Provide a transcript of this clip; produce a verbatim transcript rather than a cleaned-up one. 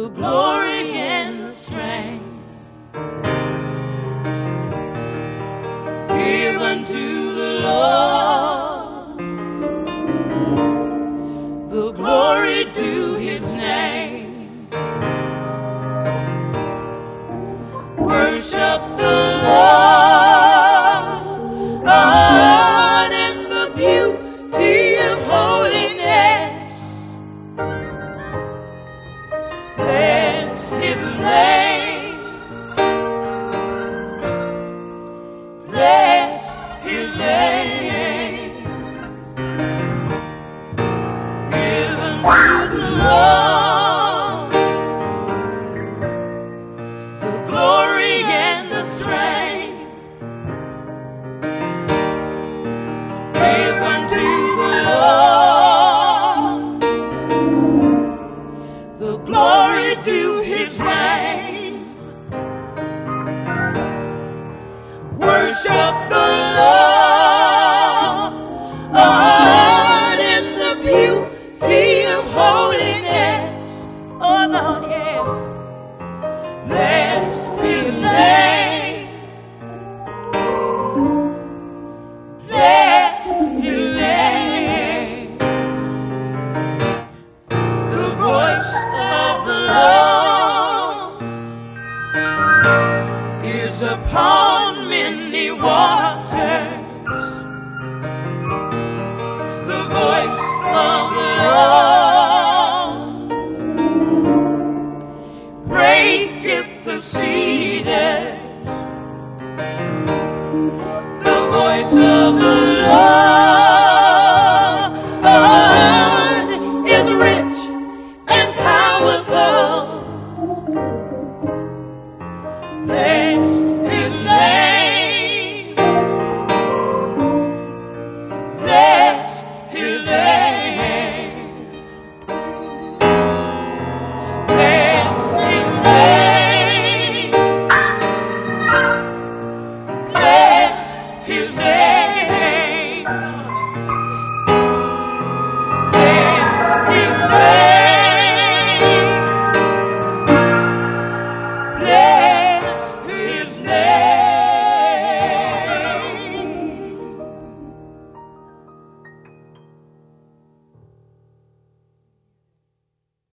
the glory and the strength given to the Lord, the glory to his name. Worship the Lord, Lord, in the beauty of holiness. Bless his name. Bless his name. Given to the Lord the glory and the strength. Given to the Lord the glory to his name. Worship the Lord, Lord, in the beauty of holiness. Oh Lord, yes.